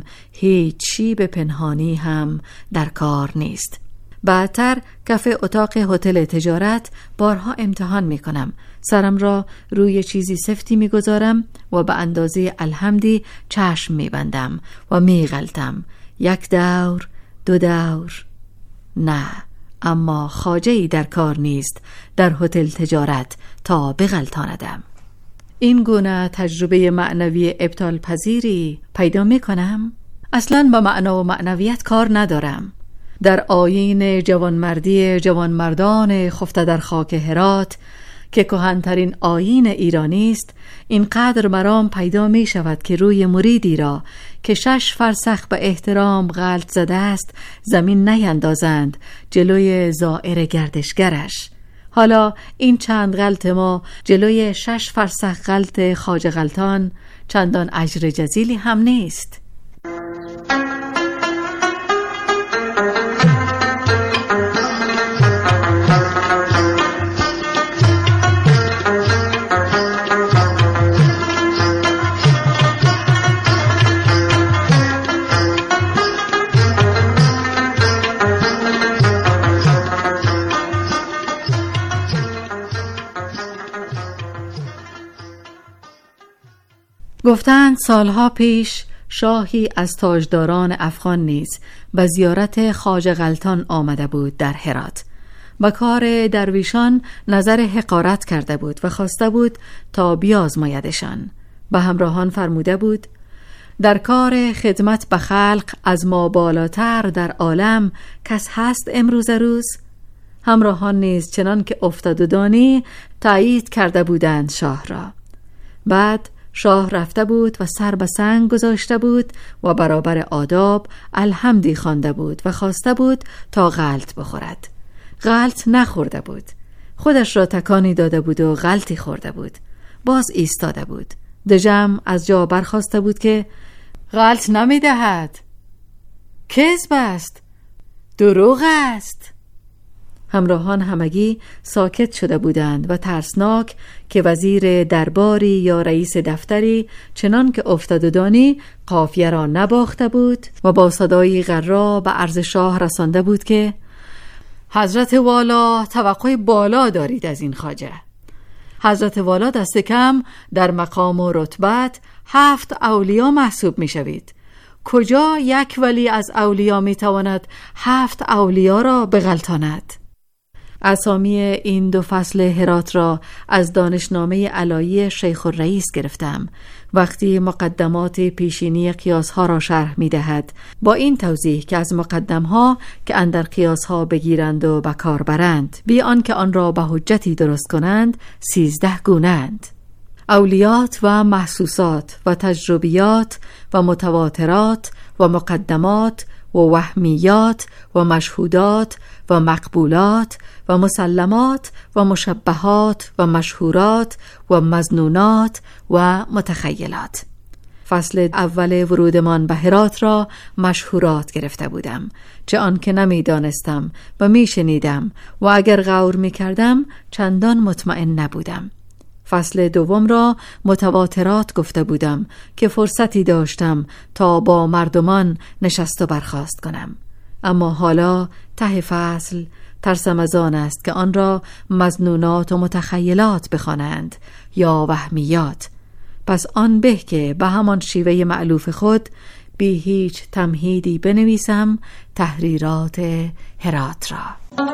هیچی به پنهانی هم در کار نیست. بعدتر کف اتاق هتل تجارت بارها امتحان می کنم. سرم را روی چیزی سفتی می گذارم و به اندازه الحمدی چشم می بندم و می غلطم. یک دور، دو دور. نه، اما خواجه‌ای در کار نیست در هتل تجارت تا بغلطاندم. این گونه تجربه معنوی ابطال پذیری پیدا می کنم؟ اصلاً با معنا و معنویت کار ندارم. در آیین جوانمردی جوانمردان خفته در خاک هرات که کهن‌ترین آیین ایرانی است، اینقدر مرام پیدا می شود که روی مریدی را که شش فرسخ به احترام غلط زده است زمین نیندازند جلوی زائر گردشگرش. حالا این چند غلط ما جلوی شش فرسخ غلط خواجه غلطان چندان اجر جزیلی هم نیست. گفتند سالها پیش شاهی از تاجداران افغان نیز به زیارت خواجه غلطان آمده بود در هرات. با کار درویشان نظر حقارت کرده بود و خواسته بود تا بیازمایدشان. به همراهان فرموده بود در کار خدمت به خلق از ما بالاتر در عالم کس هست امروز روز؟ همراهان نیز چنان که افتاد و دانی تایید کرده بودند شاه را. بعد شاه رفته بود و سر به سنگ گذاشته بود و برابر آداب الحمدی خوانده بود و خواسته بود تا غلط بخورد. غلط نخورده بود. خودش را تکانی داده بود و غلطی خورده بود. باز ایستاده بود. دژم از جا برخاسته بود که غلط نمی دهد. کذب است. دروغ است. همراهان همگی ساکت شده بودند و ترسناک که وزیر درباری یا رئیس دفتری چنان که افتاد و دانی قافیه را نباخته بود و با صدایی غرا به عرض شاه رسانده بود که حضرت والا توقع بالا دارید از این خواجه. حضرت والا دست کم در مقام و رتبت هفت اولیا محسوب می شوید. کجا یک ولی از اولیا می تواند هفت اولیا را بغلطاند؟ اسامی این دو فصل هرات را از دانشنامه علایی شیخ الرئیس گرفتم وقتی مقدمات پیشینی قیاس‌ها را شرح می‌دهد، با این توضیح که از مقدم‌ها که اندر قیاس‌ها بگیرند و بکار برند بی آن که آن را به حجتی درست کنند سیزده گونه‌اند: اولیات و محسوسات و تجربیات و متواترات و مقدمات و وهمیات و مشهودات و مقبولات و مسلمات و مشبهات و مشهورات و مظنونات و متخیلات. فصل اول ورودمان به هرات را مشهورات گرفته بودم، چه آن که نمی دانستم و می شنیدم و اگر غور می کردم چندان مطمئن نبودم. فصل دوم را متواترات گفته بودم که فرصتی داشتم تا با مردمان نشست و برخاست کنم، اما حالا ته فصل ترسم از آن است که آن را مظنونات و متخیلات بخوانند یا وهمیات. پس آن به که به همان شیوه مألوف خود بی هیچ تمهیدی بنویسم تحریرات هرات را.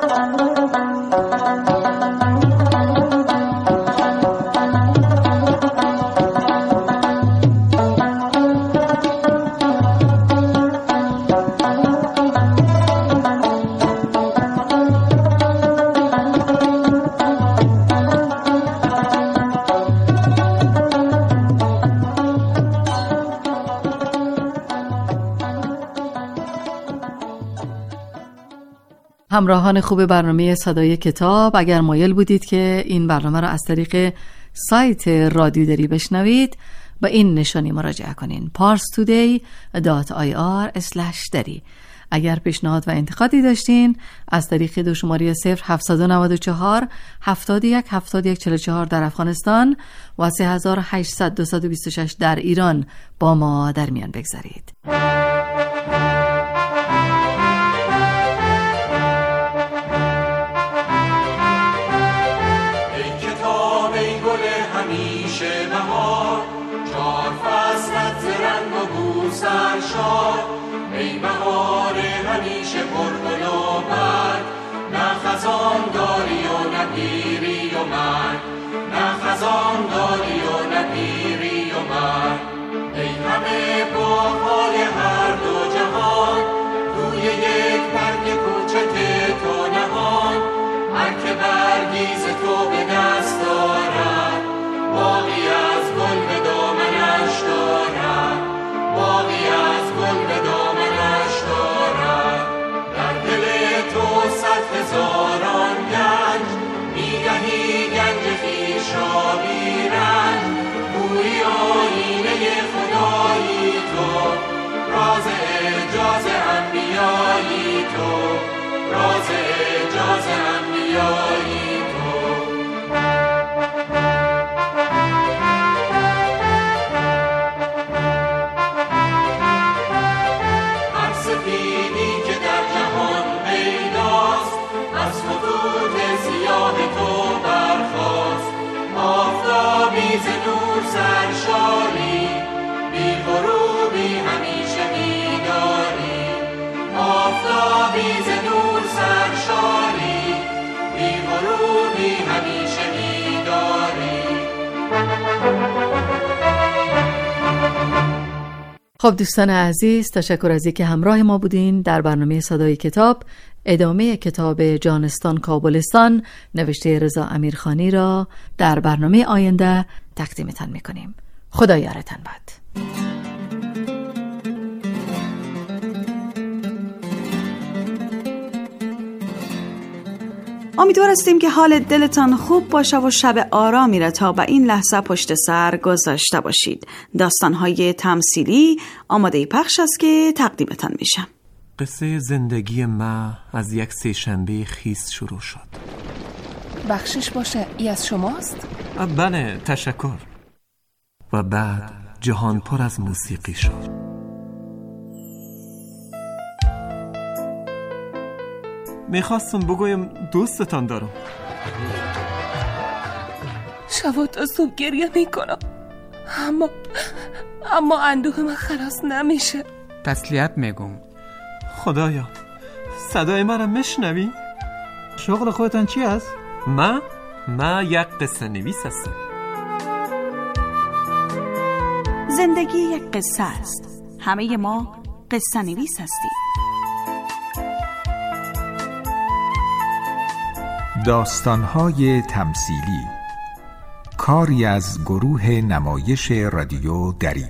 همراهان خوب برنامه صدای کتاب، اگر مایل بودید که این برنامه را از طریق سایت رادیو دری بشنوید به این نشانی مراجعه کنین: پارس تودی دات آی آر اسلش دری. اگر پیشنهاد و انتقادی داشتین از طریق دو شماره صفر هفت نه چهار هفتاد و یک هفتاد و یک چهل و چهار در افغانستان و سه هزار و هشتصد دویست و بیست و شش در ایران با ما در میان بگذارید. ای بهار همیشه پرگل و برگ، نه خزان داری و نه پیری و مرگ، نه خزان داری و نه پیری و مرگ. ای همه باغ‌های هر دو جهان، روی یک برگ کوچک تو نهان. هر که برگی ز تو به دست دارد، باغی از گل به دامنش دارد، باغی از گل به دامنش دارد. در دل تو صد هزاران گنج، میدهی گنج خویش را بی رنج. گویی آیینه خدایی تو، راز اعجاز انبیایی تو، راز اعجاز انبیایی تو. ز نور سرشاری، بی غروبی همیشه بیداری. آفتابی ز نور سرشاری، بی غروبی همیشه بیداری. خب دوستان عزیز، تشکر از اینکه همراه ما بودین در برنامه صدای کتاب. ادامه کتاب جانستان کابلستان نوشته رضا امیرخانی را در برنامه آینده تقدیمتان میکنیم. خدا یارتان باد. امیدوار هستیم که حال دلتان خوب باشه و شب آرامی را تا به این لحظه پشت سر گذاشته باشید. داستان‌های تمثیلی آماده پخش است که تقدیمتان میشم. قصه زندگی ما از یک سه شنبه خیس شروع شد. بخشش باشه، ای از شماست؟ بله، تشکر. و بعد جهان پر از موسیقی شد. میخواستم بگویم دوستتان دارم. شب تا صبح گریه میکنم، اما اما اندوه من خلاص نمیشه. تسلیت میگم. خدایا صدای مرا میشنوی؟ شغل خودتان چی است؟ من من یک قصه نویس هستم. زندگی یک قصه است. همه ما قصه نویس هستیم. داستان‌های تمثیلی، کاری از گروه نمایش رادیو دری.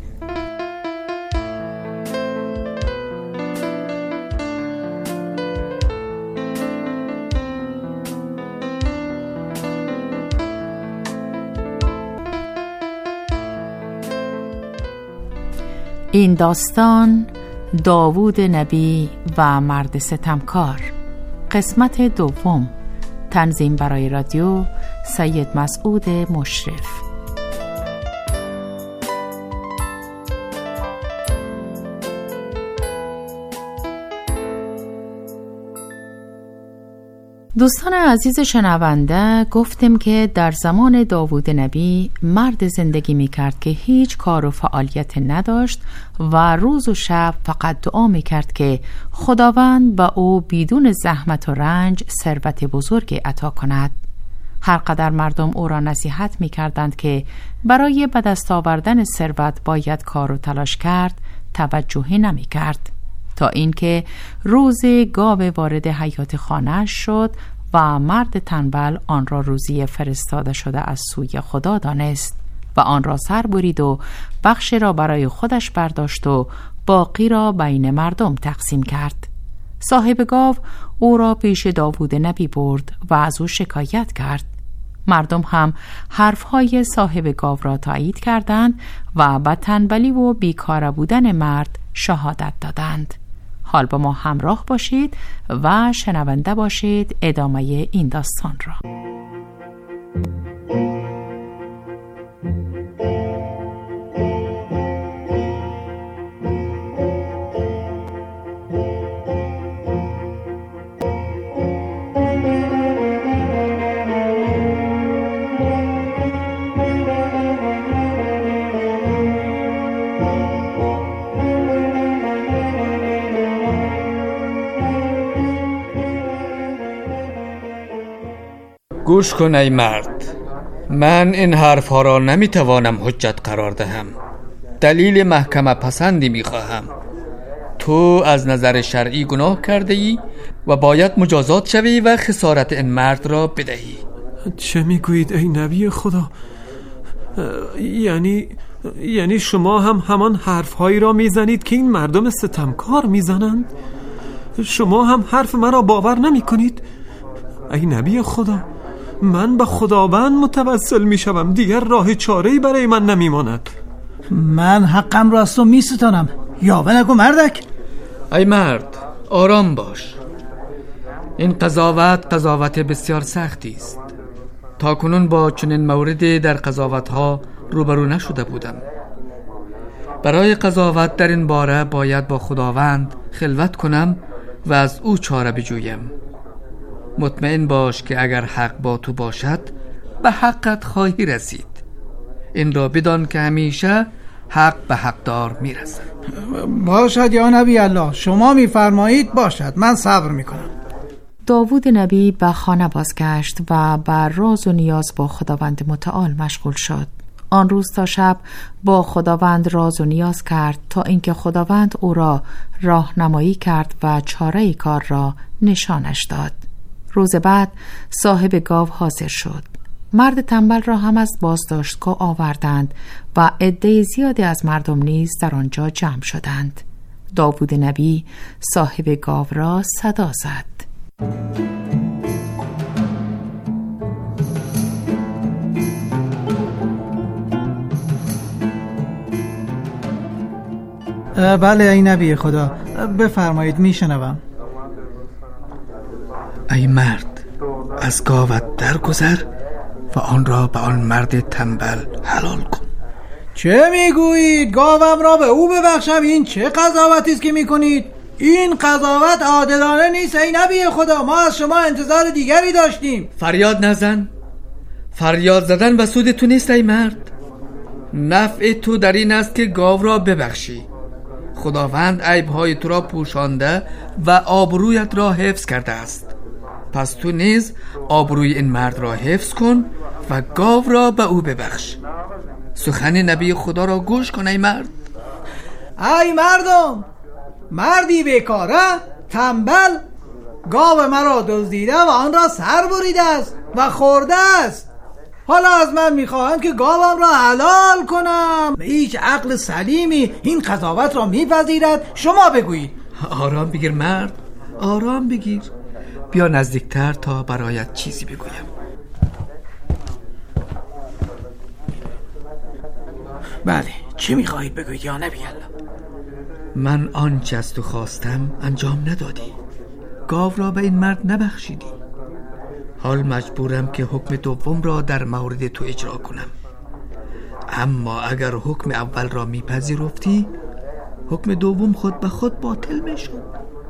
این داستان داوود نبی و مرد ستمکار، قسمت دوم. تنظیم برای رادیو سید مسعود مشرف. دوستان عزیز شنونده، گفتیم که در زمان داوود نبی مرد زندگی می کرد که هیچ کار و فعالیت نداشت و روز و شب فقط دعا می کرد که خداوند به او بدون زحمت و رنج ثروت بزرگی عطا کند. هر قدر مردم او را نصیحت می کردند که برای به دست آوردن ثروت باید کار و تلاش کرد، توجهی نمی کرد، تا اینکه روز گاو وارد حیاط خانه شد و مرد تنبل آن را روزی فرستاده شده از سوی خدا دانست و آن را سر برید و بخش را برای خودش برداشت و باقی را بین مردم تقسیم کرد. صاحب گاو او را پیش داوود نبی برد و از او شکایت کرد. مردم هم حرفهای صاحب گاو را تایید کردند و به تنبلی و بیکار بودن مرد شهادت دادند. حال با ما همراه باشید و شنونده باشید ادامه این داستان را. گوش کن ای مرد، من این حرف ها را نمیتوانم حجت قرار دهم. دلیل محکمه پسندی میخواهم. تو از نظر شرعی گناه کرده ای و باید مجازات شوی و خسارت این مرد را بدهی. چه میگویید ای نبی خدا؟ یعنی یعنی شما هم همان حرف هایی را میزنید که این مردم ستمکار میزنند؟ شما هم حرف مرا باور نمی کنید؟ ای نبی خدا، من به خداوند متوسل می شوم، دیگر راه چاره‌ای برای من نمی ماند. من حقم را از تو می ستانم، یاوه نگو مردک. ای مرد آرام باش. این قضاوت قضاوت بسیار سختی است. تا کنون با چنین موردی در قضاوت ها روبرو نشده بودم. برای قضاوت در این باره باید با خداوند خلوت کنم و از او چاره بجویم. مطمئن باش که اگر حق با تو باشد به حقت خواهی رسید. این را بدان که همیشه حق به حقدار میرسد. باشد یا نبی الله، شما میفرمایید باشد، من صبر میکنم. داوود نبی به خانه بازگشت و بر راز و نیاز با خداوند متعال مشغول شد. آن روز تا شب با خداوند راز و نیاز کرد تا اینکه خداوند او را راهنمایی کرد و چاره کار را نشانش داد. روز بعد صاحب گاو حاضر شد. مرد تنبل را هم از بازداشتگاه آوردند و عده زیادی از مردم نیز در آنجا جمع شدند. داوود نبی صاحب گاو را صدا زد. بله ای نبی خدا، بفرمایید، میشنوم. ای مرد، از گاوت درگذر و آن را به آن مرد تنبل حلال کن. چه میگویید؟ گاوم را به او ببخشم؟ این چه قضاوتی است که میکنید؟ این قضاوت عادلانه نیست ای نبی خدا. ما از شما انتظار دیگری داشتیم. فریاد نزن. فریاد زدن به سود تو نیست ای مرد. نفع تو در این است که گاو را ببخشی. خداوند عیبهای تو را پوشانده و آبرویت را حفظ کرده است. پس تو نیز آبروی این مرد را حفظ کن و گاو را به او ببخش. سخن نبی خدا را گوش کن ای مرد. ای مردم، مردی بیکاره، تنبل، گاو مرا دزدیده و آن را سر بریده است و خورده است. حالا از من میخواهند که گاوم را حلال کنم. هیچ عقل سلیمی این قضاوت را میپذیرد؟ شما بگویید. آرام بگیر مرد، آرام بگیر. بیا نزدیکتر تا برایت چیزی بگویم. بله، چی میخواهید بگویید یا نبی الله؟ من آنچه از تو خواستم انجام ندادی. گاو را به این مرد نبخشیدی. حال مجبورم که حکم دوم را در مورد تو اجرا کنم. اما اگر حکم اول را میپذیرفتی، حکم دوم خود به خود باطل میشد.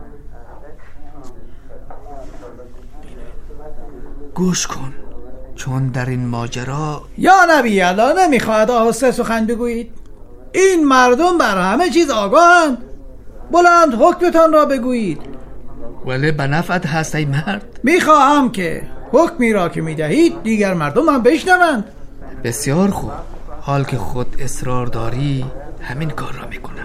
گوش کن، چون در این ماجرا یا نبی الله نمیخواهد آهسته سخن بگویید؟ این مردم بر همه چیز آگاهند. بلند حکمتان را بگویید. ولی به نفعت هست ای مرد. میخواهم که حکمی را که میدهید دیگر مردم هم بشنوند. بسیار خوب، حال که خود اصرار داری همین کار را میکنم.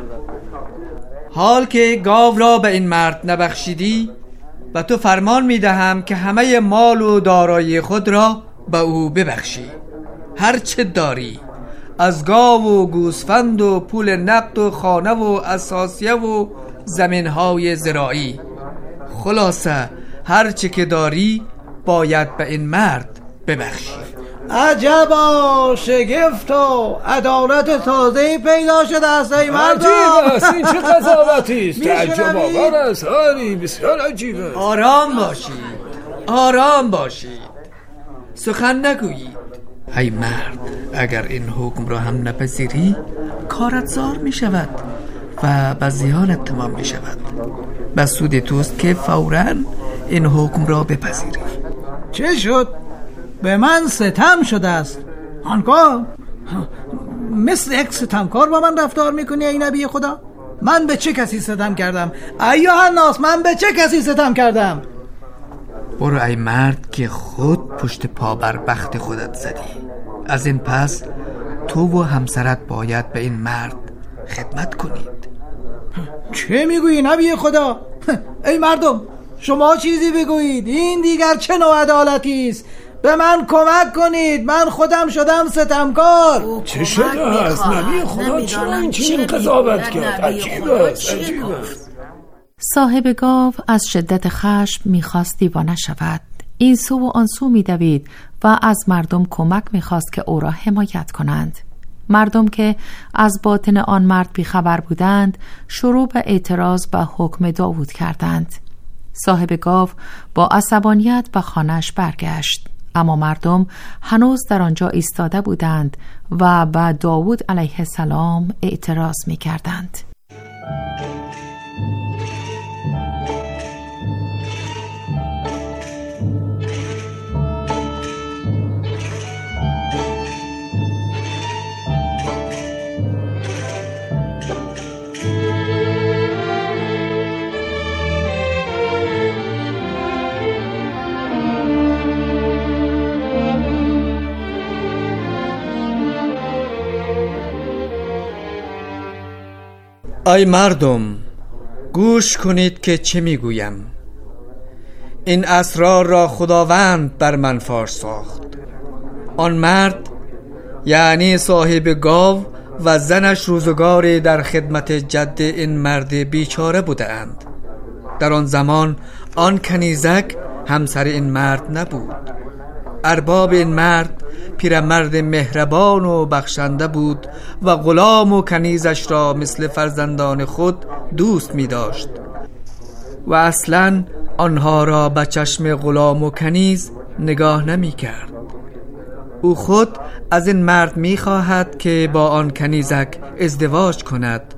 حال که گاو را به این مرد نبخشیدی، و تو فرمان میدهم که همه مال و دارایی خود را به او ببخشی. هر چه داری، از گاو و گوسفند و پول نقد و خانه و اساسیه و زمینهای زراعی، خلاصه هر چه که داری باید به این مرد ببخشی. عجبا، شگفت و عدالت تازه‌ای پیدا شده است ای مردم. عجیب است، این چه قضاوتی است؟ تعجب آور است. آری بسیار عجیب است. آرام باشید، آرام باشید، سخن نگویید. ای مرد، اگر این حکم را هم نپذیری کارت زار می شود و به زیانت تمام می شود. به سود توست که فوراً این حکم را بپذیری. چه شد؟ به من ستم شده است. آنگاه مثل یک ستمکار با من رفتار میکنی ای نبی خدا؟ من به چه کسی ستم کردم؟ ایها الناس، من به چه کسی ستم کردم؟ برو ای مرد که خود پشت پا بر بخت خودت زدی. از این پس تو و همسرت باید به این مرد خدمت کنید. چه میگویی نبی خدا؟ ای مردم، شما چیزی بگویید. این دیگر چه نوع عدالتی است؟ به من کمک کنید، من خودم شدم ستمکار. چه شده است نبی خدا؟ چرا این چنین قضاوت کرد؟ عجیب است، عجیب است. صاحب گاو از شدت خشم میخواست دیوانه شود. این سو و آن سو میدوید و از مردم کمک میخواست که او را حمایت کنند. مردم که از باطن آن مرد بیخبر بودند شروع به اعتراض به حکم داوود کردند. صاحب گاو با عصبانیت به خانه‌اش برگشت، اما مردم هنوز در آنجا ایستاده بودند و به داوود علیه السلام اعتراض می کردند. ای مردم، گوش کنید که چه میگویم. این اسرار را خداوند بر من فاش ساخت. آن مرد، یعنی صاحب گاو و زنش روزگاری در خدمت جد این مرد بیچاره بودند. در آن زمان آن کنیزک همسر این مرد نبود. ارباب این مرد پیرمرد مهربان و بخشنده بود و غلام و کنیزش را مثل فرزندان خود دوست می داشت و اصلاً آنها را به چشم غلام و کنیز نگاه نمی کرد. او خود از این مرد می خواهد که با آن کنیزک ازدواج کند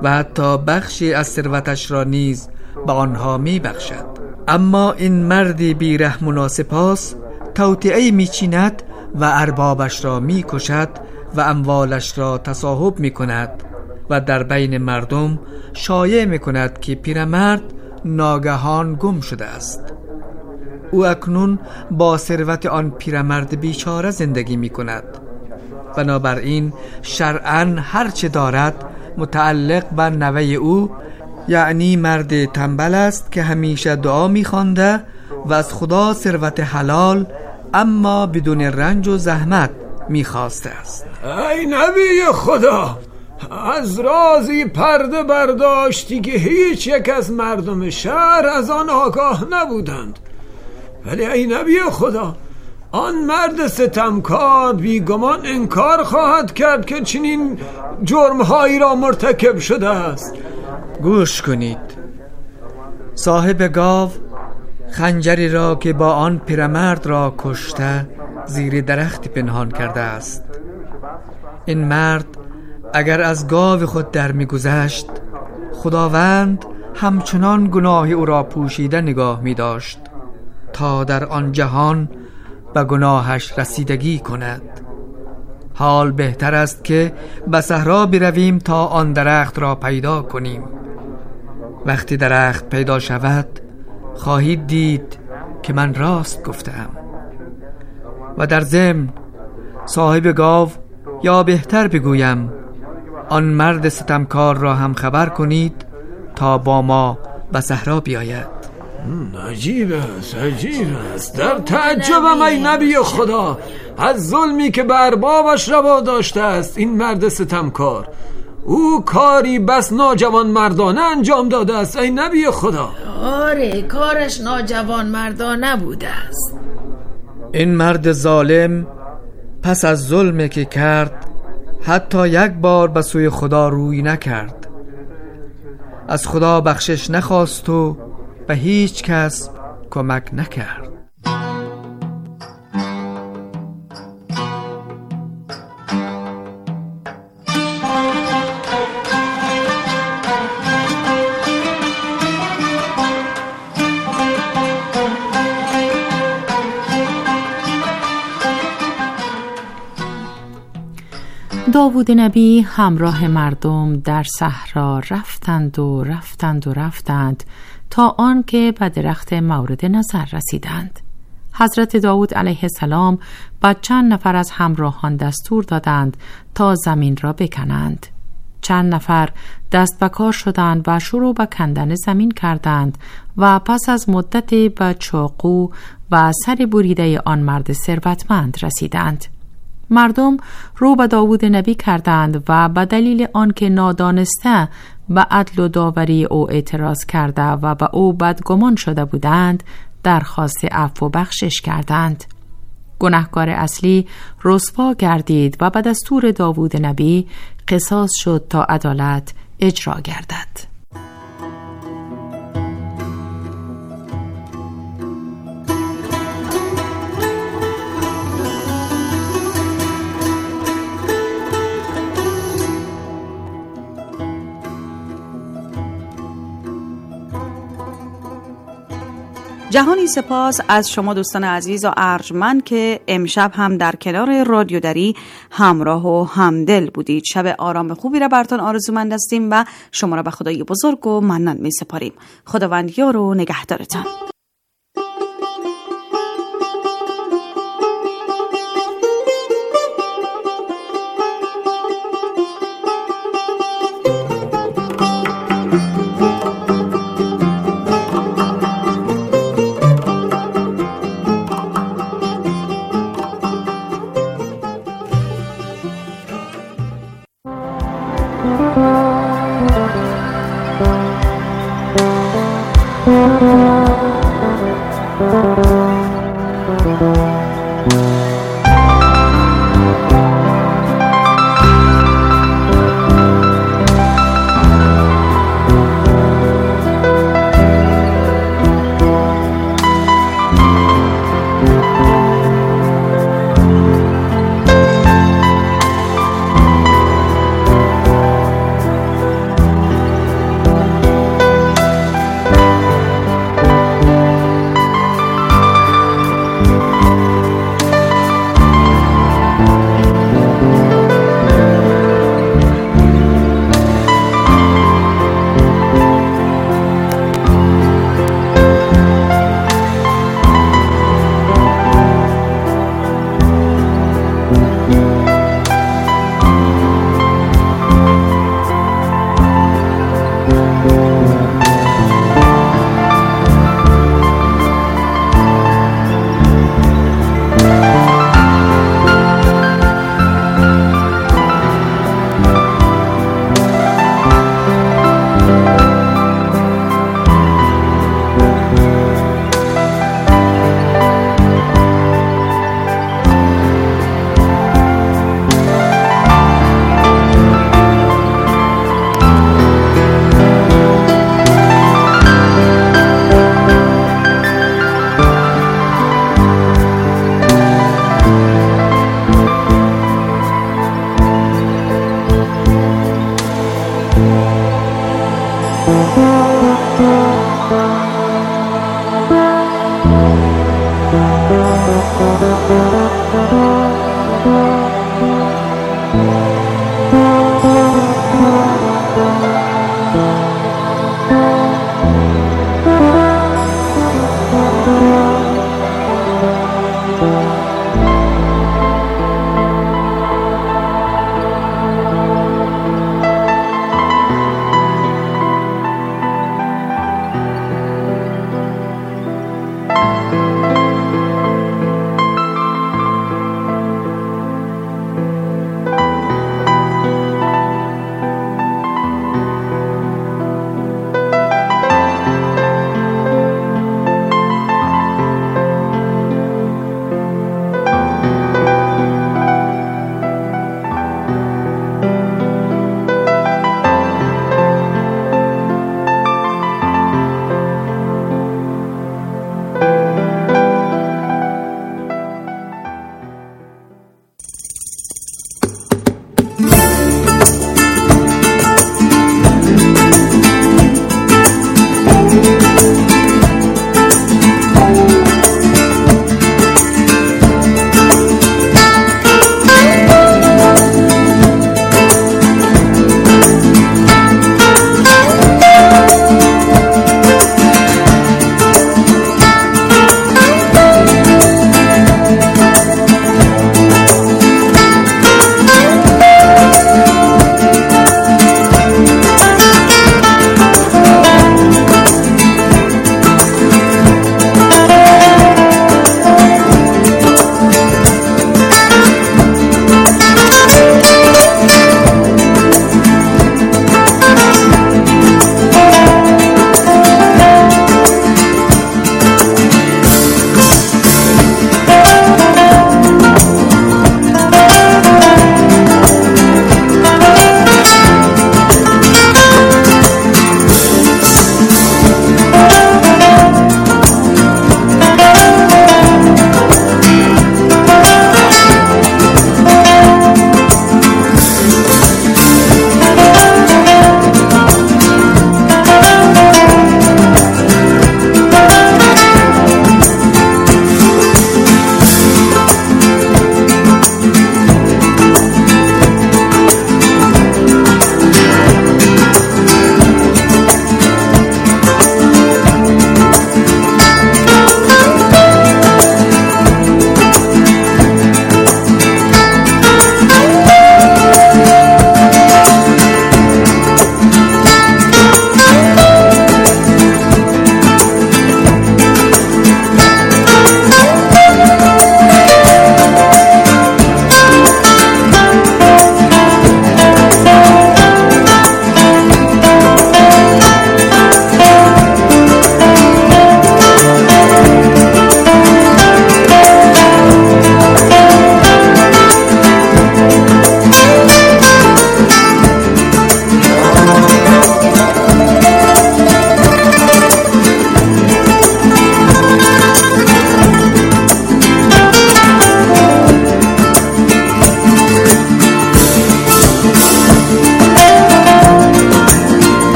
و حتی بخشی از ثروتش را نیز به آنها می بخشد. اما این مردی بی‌رحم و ناسپاس توطئه‌ای می چیند و اربابش را می کشد و اموالش را تصاحب می کند و در بین مردم شایع می کند که پیرمرد ناگهان گم شده است. او اکنون با ثروت آن پیرمرد بیچاره زندگی می کند. بنابراین شرعاً هر چه دارد متعلق به نوه او، یعنی مرد تنبل است که همیشه دعا می خوانده و از خدا ثروت حلال اما بدون رنج و زحمت می خواسته است. ای نبی خدا، از رازی پرده برداشتی که هیچ یک از مردم شهر از آن آگاه نبودند. ولی ای نبی خدا، آن مرد ستمکار بیگمان انکار خواهد کرد که چنین جرمهایی را مرتکب شده است. گوش کنید. صاحب گاو خنجری را که با آن پیرمرد را کشته زیر درخت پنهان کرده است. این مرد اگر از گاو خود در می گذشت، خداوند همچنان گناه او را پوشیده نگاه می داشت تا در آن جهان به گناهش رسیدگی کند. حال بهتر است که به صحرا برویم تا آن درخت را پیدا کنیم. وقتی درخت پیدا شود خواهید دید که من راست گفتم. و در ضمن صاحب گاو، یا بهتر بگویم آن مرد ستمکار را هم خبر کنید تا با ما به صحرا بیاید. عجیب است، عجیب است. در تعجبم ای نبی خدا از ظلمی که بر اربابش روا داشته است این مرد ستمکار. او کاری بس ناجوان مردانه انجام داده است ای نبی خدا. آره، کارش ناجوان مردانه بوده است. این مرد ظالم پس از ظلمی که کرد حتی یک بار به سوی خدا روی نکرد. از خدا بخشش نخواست و به هیچ کس کمک نکرد. داوود نبی همراه مردم در صحرا رفتند و رفتند و رفتند تا آن که به درخت مورد نظر رسیدند. حضرت داوود علیه السلام با چند نفر از همراهان دستور دادند تا زمین را بکنند. چند نفر دست به کار شدند و شروع به کندن زمین کردند و پس از مدتی به چاقو و سر بریده آن مرد ثروتمند رسیدند. مردم رو به داوود نبی کردند و به دلیل آنکه نادانسته به عدل و داوری او اعتراض کرده و به او بدگمان شده بودند درخواست عفو و بخشش کردند. گناهکار اصلی رسوا گردید و به دستور داوود نبی قصاص شد تا عدالت اجرا گردد. جهانی سپاس از شما دوستان عزیز و ارجمند که امشب هم در کنار رادیو دری همراه و همدل بودید. شب آرام خوبی را براتون آرزومند هستیم و شما را به خدای بزرگ و منان می سپاریم. خداوند یار و نگهدارتان. Thank you.